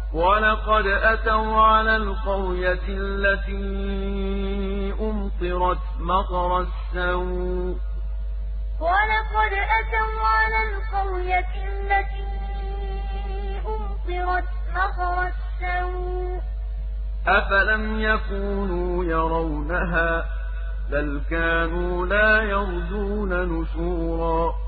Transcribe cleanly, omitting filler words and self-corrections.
وَلَقَدْ أَتَوْا عَلَى الْقَرْيَةِ الَّتِي أُمْطِرَتْ مَطَرَ السَّوْءِ ۚ وَلَقَدْ أَتَوْا عَلَى الْقَرْيَةِ الَّتِي أُمْطِرَتْ مَطَرَ السَّوْءِ ۚ أَفَلَمْ يَكُونُوا يَرَوْنَهَا بَلْ كَانُوا لَا يَرْجُونَ نُشُورًا